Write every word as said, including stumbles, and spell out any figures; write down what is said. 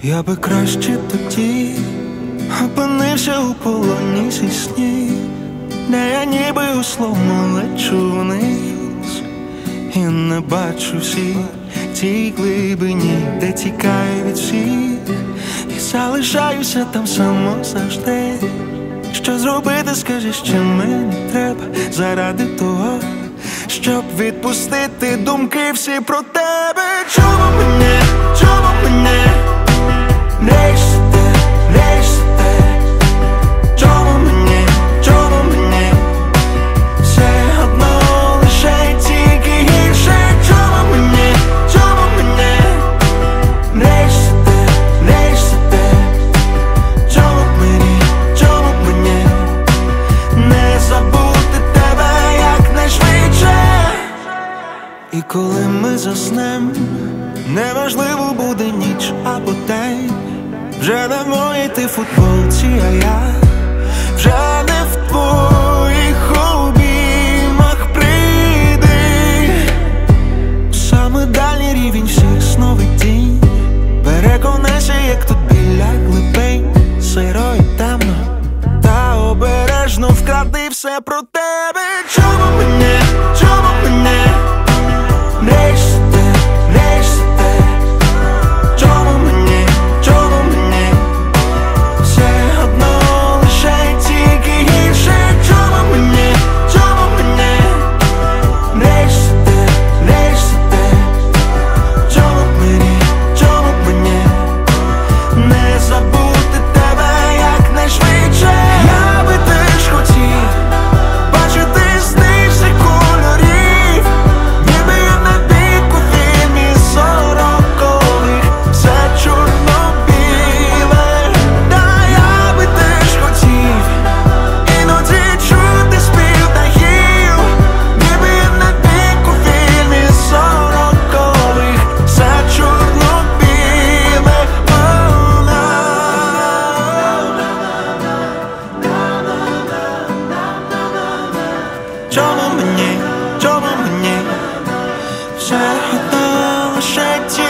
Я би краще тоді опинився у полоні зі снів, де я ніби условно лечу вниз і не бачу всіх тій глибині, де тікаю від всіх і залишаюся там само завжди. Що зробити, скажи, що мені треба заради того, щоб відпустити думки всі про тебе. Чому мене, чому мене нищите, нищите? Чому мені, чому мені все одно лише тільки гірше? Чому мені, чому мене нищите, нищите? Чому мені, чому мені не забути тебе якнайшвидше? І коли ми заснем, неважливо буде ніч або день, вже не в моїй ти футболці, а я вже не в твоїх обіймах. Прийди у саме дальній рівень всіх сновидінь, переконайся, як тут біля глибин сиро і темно, та обережно вкради все про тебе. Чому мене, чому мене нищите, нищите? Чому мені, чому мені все одно лише тільки гірше? Чому мені, чому мені нищите, нищите? Чому мені, чому мені не забути тебе якнайшвидше? Я би теж хотів бачити з тисяч кольорів, ніби я на дику фільмі сорокових, все чорно-біле. Та я би теж хотів іноді чути спів птахів, ніби я на дику фільмі сорокових, все чорно-біле. Чому мені, чому мені все одно лише ті